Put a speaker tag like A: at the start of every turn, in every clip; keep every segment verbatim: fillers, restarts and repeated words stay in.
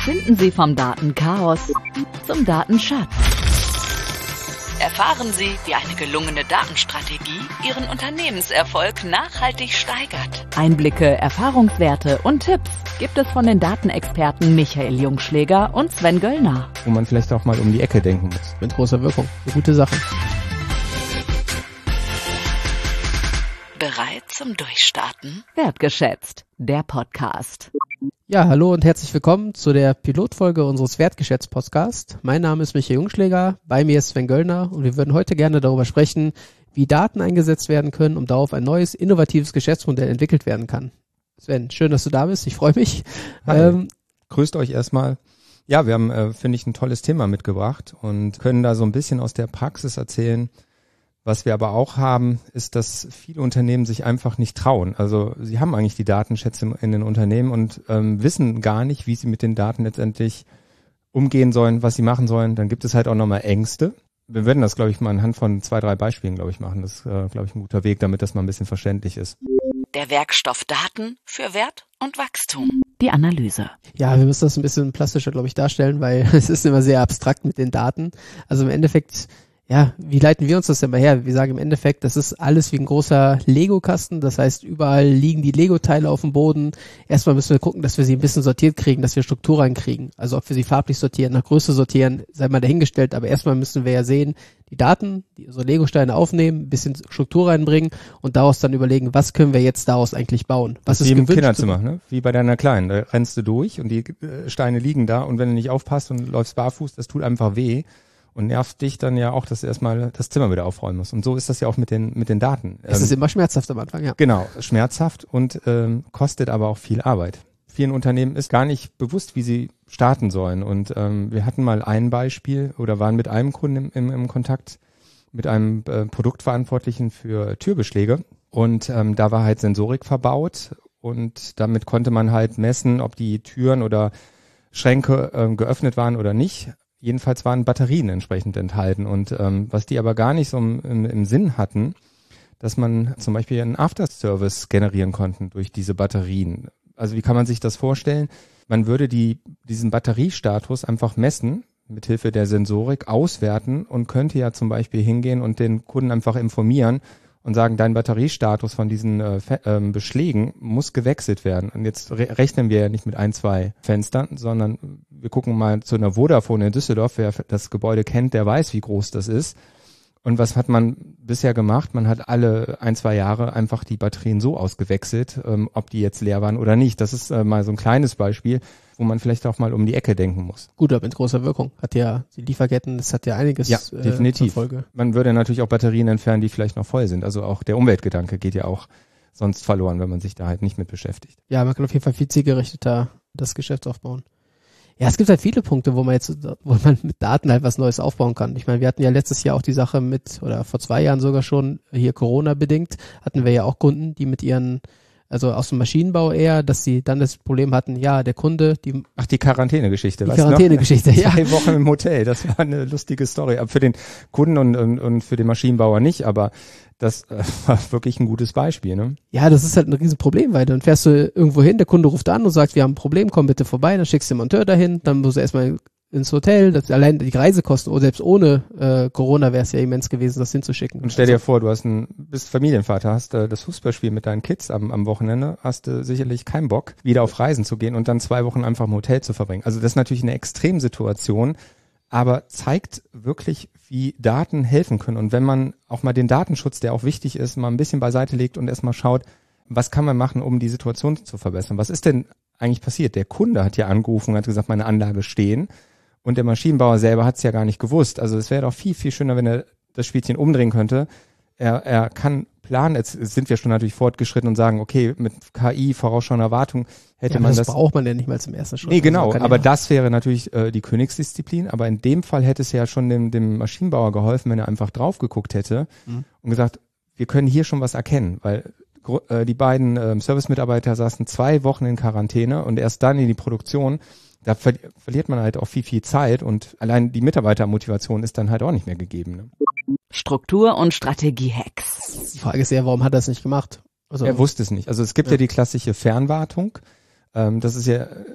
A: Finden Sie vom Datenchaos zum Datenschatz. Erfahren Sie, wie eine gelungene Datenstrategie Ihren Unternehmenserfolg nachhaltig steigert. Einblicke, Erfahrungswerte und Tipps gibt es von den Datenexperten Michael Jungschläger und Sven Göllner.
B: Wo man vielleicht auch mal um die Ecke denken muss.
C: Mit großer Wirkung. Eine gute Sache.
A: Bereit zum Durchstarten? Wertgeschätzt, der Podcast.
C: Ja, hallo und herzlich willkommen zu der Pilotfolge unseres Wertgeschätzt-Podcasts. Mein Name ist Michael Jungschläger, bei mir ist Sven Göllner und wir würden heute gerne darüber sprechen, wie Daten eingesetzt werden können, um darauf ein neues, innovatives Geschäftsmodell entwickelt werden kann. Sven, schön, dass du da bist, ich freue mich.
B: Hi.
C: Ähm,
B: Grüßt euch erstmal. Ja, wir haben, äh, finde ich, ein tolles Thema mitgebracht und können da so ein bisschen aus der Praxis erzählen. Was wir aber auch haben, ist, dass viele Unternehmen sich einfach nicht trauen. Also sie haben eigentlich die Datenschätze in den Unternehmen und ähm, wissen gar nicht, wie sie mit den Daten letztendlich umgehen sollen, was sie machen sollen. Dann gibt es halt auch nochmal Ängste. Wir werden das, glaube ich, mal anhand von zwei, drei Beispielen, glaube ich, machen. Das ist, äh, glaube ich, ein guter Weg, damit das mal ein bisschen verständlich ist.
A: Der Werkstoff Daten für Wert und Wachstum. Die Analyse.
C: Ja, wir müssen das ein bisschen plastischer, glaube ich, darstellen, weil es ist immer sehr abstrakt mit den Daten. Also im Endeffekt... Ja, wie leiten wir uns das denn mal her? Wir sagen im Endeffekt, das ist alles wie ein großer Lego-Kasten. Das heißt, überall liegen die Lego-Teile auf dem Boden. Erstmal müssen wir gucken, dass wir sie ein bisschen sortiert kriegen, dass wir Struktur reinkriegen. Also ob wir sie farblich sortieren, nach Größe sortieren, sei mal dahingestellt. Aber erstmal müssen wir ja sehen, die Daten, die so Lego-Steine aufnehmen, ein bisschen Struktur reinbringen und daraus dann überlegen, was können wir jetzt daraus eigentlich bauen? Was ist
B: wie im
C: gewünscht?
B: Kinderzimmer, ne? Wie bei deiner Kleinen. Da rennst du durch und die Steine liegen da und wenn du nicht aufpasst und läufst barfuß, das tut einfach weh. Und nervt dich dann ja auch, dass du erstmal das Zimmer wieder aufräumen musst. Und so ist das ja auch mit den mit den Daten.
C: Es
B: ähm,
C: ist immer schmerzhaft am Anfang, ja.
B: Genau, schmerzhaft und ähm, kostet aber auch viel Arbeit. Vielen Unternehmen ist gar nicht bewusst, wie sie starten sollen. Und ähm, wir hatten mal ein Beispiel oder waren mit einem Kunden im, im, im Kontakt, mit einem äh, Produktverantwortlichen für Türbeschläge. Und ähm, da war halt Sensorik verbaut und damit konnte man halt messen, ob die Türen oder Schränke äh, geöffnet waren oder nicht. Jedenfalls waren Batterien entsprechend enthalten und ähm, was die aber gar nicht so im, im, im Sinn hatten, dass man zum Beispiel einen After-Service generieren konnten durch diese Batterien. Also wie kann man sich das vorstellen? Man würde die diesen Batteriestatus einfach messen, mithilfe der Sensorik auswerten und könnte ja zum Beispiel hingehen und den Kunden einfach informieren und sagen, dein Batteriestatus von diesen äh, äh, Beschlägen muss gewechselt werden. Und jetzt re- rechnen wir ja nicht mit ein, zwei Fenstern, sondern wir gucken mal zu einer Vodafone in Düsseldorf. Wer das Gebäude kennt, der weiß, wie groß das ist. Und was hat man bisher gemacht? Man hat alle ein, zwei Jahre einfach die Batterien so ausgewechselt, ähm, ob die jetzt leer waren oder nicht. Das ist äh, mal so ein kleines Beispiel, wo man vielleicht auch mal um die Ecke denken muss.
C: Gut, aber mit großer Wirkung. Hat ja die Lieferketten, das hat ja einiges
B: ja, definitiv.
C: Äh, zur Folge.
B: Man würde natürlich auch Batterien entfernen, die vielleicht noch voll sind. Also auch der Umweltgedanke geht ja auch sonst verloren, wenn man sich da halt nicht mit beschäftigt.
C: Ja, man kann auf jeden Fall viel zielgerichteter das Geschäft aufbauen. Ja, es gibt halt viele Punkte, wo man jetzt, wo man mit Daten halt was Neues aufbauen kann. Ich meine, wir hatten ja letztes Jahr auch die Sache mit, oder vor zwei Jahren sogar schon, hier Corona bedingt, hatten wir ja auch Kunden, die mit ihren, also aus dem Maschinenbau eher, dass sie dann das Problem hatten, ja, der Kunde, die...
B: Ach, die Quarantäne-Geschichte,
C: die
B: weißt du noch?
C: Quarantäne-Geschichte, ja.
B: Zwei Wochen im Hotel, das war eine lustige Story. Aber für den Kunden und, und, und für den Maschinenbauer nicht, aber das äh, war wirklich ein gutes Beispiel, ne?
C: Ja, das ist halt ein Riesenproblem, weil dann fährst du irgendwo hin, der Kunde ruft an und sagt, wir haben ein Problem, komm bitte vorbei, dann schickst du den Monteur dahin, dann musst du erstmal ins Hotel, das allein die Reisekosten, oder selbst ohne äh, Corona wäre es ja immens gewesen, das hinzuschicken.
B: Und stell dir also vor, du hast ein, bist Familienvater, hast äh, das Fußballspiel mit deinen Kids am, am Wochenende, hast du äh, sicherlich keinen Bock, wieder auf Reisen zu gehen und dann zwei Wochen einfach im Hotel zu verbringen. Also das ist natürlich eine Extremsituation, aber zeigt wirklich, wie Daten helfen können. Und wenn man auch mal den Datenschutz, der auch wichtig ist, mal ein bisschen beiseite legt und erstmal schaut, was kann man machen, um die Situation zu verbessern? Was ist denn eigentlich passiert? Der Kunde hat ja angerufen und hat gesagt, meine Anlage stehen. Und der Maschinenbauer selber hat es ja gar nicht gewusst. Also es wäre doch viel, viel schöner, wenn er das Spielchen umdrehen könnte. Er, er kann planen, jetzt sind wir schon natürlich fortgeschritten und sagen, okay, mit K I, vorausschauender Erwartung, hätte
C: ja,
B: man
C: das
B: das...
C: Das braucht man ja nicht mal zum ersten Schritt.
B: Nee, genau,
C: also
B: aber
C: ja
B: das wäre natürlich äh, die Königsdisziplin. Aber in dem Fall hätte es ja schon dem, dem Maschinenbauer geholfen, wenn er einfach drauf geguckt hätte mhm. und gesagt, wir können hier schon was erkennen, weil äh, die beiden äh, Service-Mitarbeiter saßen zwei Wochen in Quarantäne und erst dann in die Produktion. Da ver- verliert man halt auch viel, viel Zeit und allein die Mitarbeitermotivation ist dann halt auch nicht mehr gegeben. Ne?
A: Struktur- und Strategie-Hacks.
C: Die Frage ist ja, warum hat er es nicht gemacht?
B: Also, er wusste es nicht. Also es gibt ja, ja die klassische Fernwartung. Ähm, das ist ja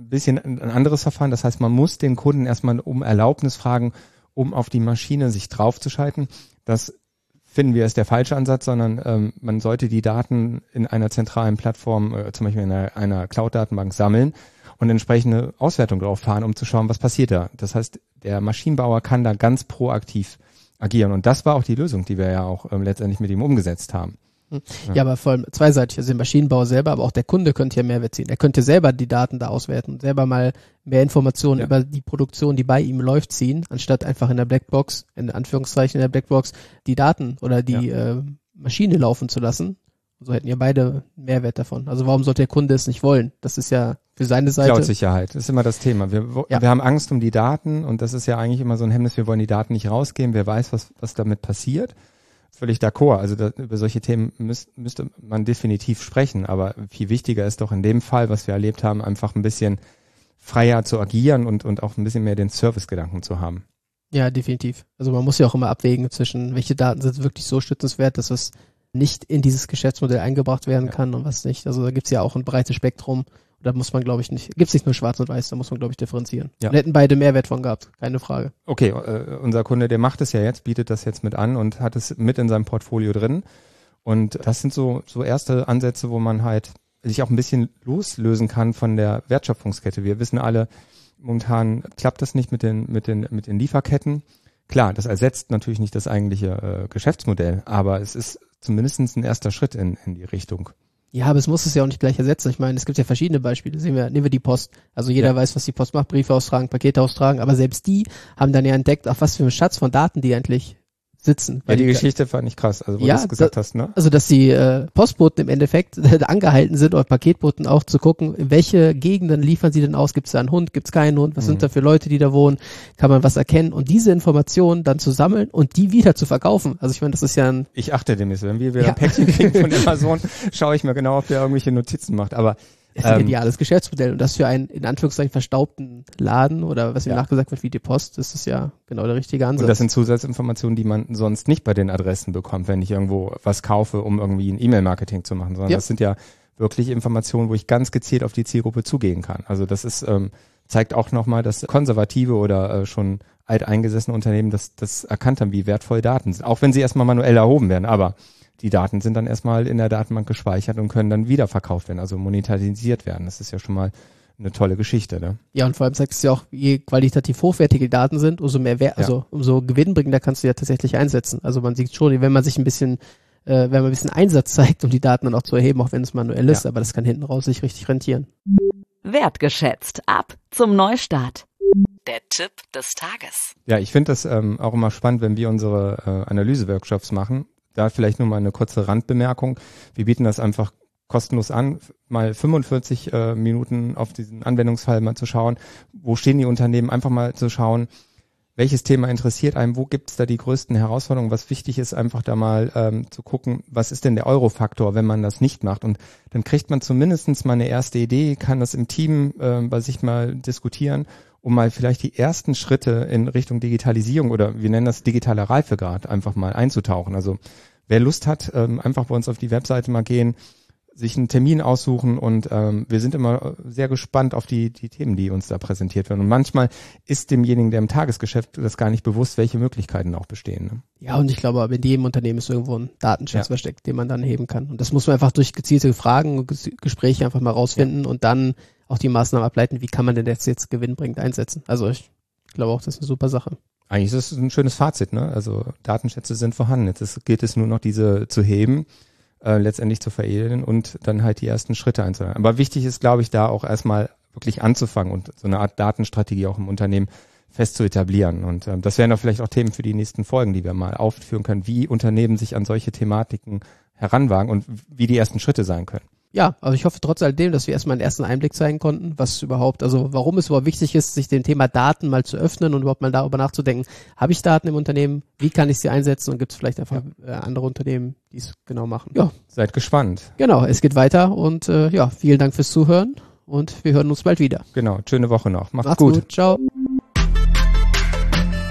B: bisschen ein anderes Verfahren. Das heißt, man muss den Kunden erstmal um Erlaubnis fragen, um auf die Maschine sich draufzuschalten. Das finden wir ist der falsche Ansatz, sondern ähm, man sollte die Daten in einer zentralen Plattform, äh, zum Beispiel in einer, einer Cloud-Datenbank sammeln und entsprechende Auswertung drauf fahren, um zu schauen, was passiert da. Das heißt, der Maschinenbauer kann da ganz proaktiv agieren. Und das war auch die Lösung, die wir ja auch ähm, letztendlich mit ihm umgesetzt haben.
C: Ja, ja, aber vor allem zweiseitig. Also der Maschinenbauer selber, aber auch der Kunde könnte ja Mehrwert ziehen. Er könnte selber die Daten da auswerten, selber mal mehr Informationen ja. über die Produktion, die bei ihm läuft, ziehen, anstatt einfach in der Blackbox, in Anführungszeichen in der Blackbox, die Daten oder die ja. äh, Maschine laufen zu lassen. So hätten ja beide Mehrwert davon. Also warum sollte der Kunde es nicht wollen? Das ist ja für seine Seite.
B: Cloud-Sicherheit ist immer das Thema. Wir, ja. wir haben Angst um die Daten und das ist ja eigentlich immer so ein Hemmnis. Wir wollen die Daten nicht rausgeben. Wer weiß, was, was damit passiert. Völlig d'accord. Also da, über solche Themen müß, müsste man definitiv sprechen. Aber viel wichtiger ist doch in dem Fall, was wir erlebt haben, einfach ein bisschen freier zu agieren und, und auch ein bisschen mehr den Servicegedanken zu haben.
C: Ja, definitiv. Also man muss ja auch immer abwägen zwischen, welche Daten sind wirklich so schützenswert, dass es nicht in dieses Geschäftsmodell eingebracht werden ja. kann und was nicht. Also da gibt's ja auch ein breites Spektrum. Da muss man, glaube ich, nicht, gibt's nicht nur schwarz und weiß, da muss man, glaube ich, differenzieren. Ja. Und hätten beide Mehrwert von gehabt, keine Frage.
B: Okay, äh, unser Kunde, der macht es ja jetzt, bietet das jetzt mit an und hat es mit in seinem Portfolio drin. Und das sind so, so erste Ansätze, wo man halt sich auch ein bisschen loslösen kann von der Wertschöpfungskette. Wir wissen alle, momentan klappt das nicht mit den, mit den, mit den Lieferketten. Klar, das ersetzt natürlich nicht das eigentliche äh, Geschäftsmodell, aber es ist zumindest ein erster Schritt in, in die Richtung.
C: Ja, aber es muss es ja auch nicht gleich ersetzen. Ich meine, es gibt ja verschiedene Beispiele. Sehen wir, nehmen wir die Post. Also jeder ja. weiß, was die Post macht, Briefe austragen, Pakete austragen, aber selbst die haben dann ja entdeckt, auf was für einen Schatz von Daten die endlich sitzen.
B: Ja, die, die Geschichte fand ich krass, also wo ja, du es gesagt da, hast, ne?
C: Also, dass die äh, Postboten im Endeffekt angehalten sind, oder Paketboten auch zu gucken, in welche Gegenden liefern sie denn aus? Gibt es da einen Hund? Gibt es keinen Hund? Was mhm. sind da für Leute, die da wohnen? Kann man was erkennen? Und diese Informationen dann zu sammeln und die wieder zu verkaufen. Also ich meine, das ist ja ein...
B: Ich achte demnächst, wenn wir wieder ja. ein Päckchen kriegen von Amazon, schaue ich mir genau, ob der irgendwelche Notizen macht. Aber
C: das ist ein ähm, geniales Geschäftsmodell. Und das für einen, in Anführungszeichen, verstaubten Laden oder was ihm ja. nachgesagt wird wie die Post, ist das ja genau der richtige Ansatz.
B: Und das sind Zusatzinformationen, die man sonst nicht bei den Adressen bekommt, wenn ich irgendwo was kaufe, um irgendwie ein E-Mail-Marketing zu machen, sondern ja. das sind ja wirklich Informationen, wo ich ganz gezielt auf die Zielgruppe zugehen kann. Also das ist, ähm, zeigt auch nochmal, dass konservative oder äh, schon alteingesessene Unternehmen das, das erkannt haben, wie wertvoll Daten sind. Auch wenn sie erstmal manuell erhoben werden, aber die Daten sind dann erstmal in der Datenbank gespeichert und können dann wiederverkauft werden, also monetarisiert werden. Das ist ja schon mal eine tolle Geschichte, ne?
C: Ja, und vor allem sagt es ja auch, je qualitativ hochwertige Daten sind, umso mehr Wert, ja. also umso gewinnbringender kannst du ja tatsächlich einsetzen. Also man sieht schon, wenn man sich ein bisschen, äh, wenn man ein bisschen Einsatz zeigt, um die Daten dann auch zu erheben, auch wenn es manuell ist, ja. aber das kann hinten raus sich richtig rentieren.
A: Wertgeschätzt. Ab zum Neustart. Der Tipp des Tages.
B: Ja, ich finde das ähm, auch immer spannend, wenn wir unsere äh, Analyse-Workshops machen. Da vielleicht nur mal eine kurze Randbemerkung. Wir bieten das einfach kostenlos an, mal fünfundvierzig äh, Minuten auf diesen Anwendungsfall mal zu schauen. Wo stehen die Unternehmen? Einfach mal zu schauen, welches Thema interessiert einem, wo gibt es da die größten Herausforderungen, was wichtig ist, einfach da mal ähm, zu gucken, was ist denn der Euro-Faktor, wenn man das nicht macht. Und dann kriegt man zumindest mal eine erste Idee, kann das im Team äh, bei sich mal diskutieren, um mal vielleicht die ersten Schritte in Richtung Digitalisierung oder wir nennen das digitaler Reifegrad einfach mal einzutauchen. Also wer Lust hat, ähm, einfach bei uns auf die Webseite mal gehen, sich einen Termin aussuchen und ähm, wir sind immer sehr gespannt auf die die Themen, die uns da präsentiert werden. Und manchmal ist demjenigen, der im Tagesgeschäft das gar nicht bewusst, welche Möglichkeiten auch bestehen. Ne?
C: Ja, und ich glaube, in jedem Unternehmen ist irgendwo ein Datenschutz ja. versteckt, den man dann heben kann. Und das muss man einfach durch gezielte Fragen und Gespräche einfach mal rausfinden ja. und dann auch die Maßnahmen ableiten, wie kann man denn das jetzt gewinnbringend einsetzen. Also ich glaube auch, das ist eine super Sache.
B: Eigentlich ist es ein schönes Fazit, ne? Also Datenschätze sind vorhanden. Jetzt gilt es nur noch, diese zu heben, äh, letztendlich zu veredeln und dann halt die ersten Schritte einzuleiten. Aber wichtig ist, glaube ich, da auch erstmal wirklich anzufangen und so eine Art Datenstrategie auch im Unternehmen fest zu etablieren. Und ähm, das wären doch vielleicht auch Themen für die nächsten Folgen, die wir mal aufführen können, wie Unternehmen sich an solche Thematiken heranwagen und wie die ersten Schritte sein können.
C: Ja, also ich hoffe trotz alledem, dass wir erstmal einen ersten Einblick zeigen konnten, was überhaupt, also warum es überhaupt wichtig ist, sich dem Thema Daten mal zu öffnen und überhaupt mal darüber nachzudenken, habe ich Daten im Unternehmen, wie kann ich sie einsetzen und gibt es vielleicht einfach äh, andere Unternehmen, die es genau machen. Ja.
B: Seid gespannt.
C: Genau, es geht weiter und äh, ja, vielen Dank fürs Zuhören und wir hören uns bald wieder.
B: Genau, schöne Woche noch. Macht's,
C: Macht's
B: gut.
C: gut. Ciao.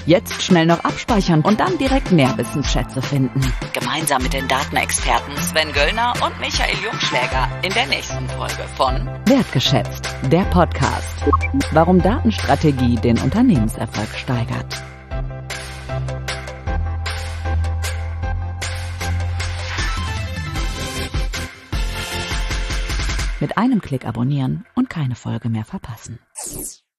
A: Jetzt schnell noch abspeichern und dann direkt mehr Wissensschätze finden. Gemeinsam mit den Datenexperten Sven Göllner und Michael Jungschläger in der nächsten Folge von Wertgeschätzt, der Podcast. Warum Datenstrategie den Unternehmenserfolg steigert. Mit einem Klick abonnieren und keine Folge mehr verpassen.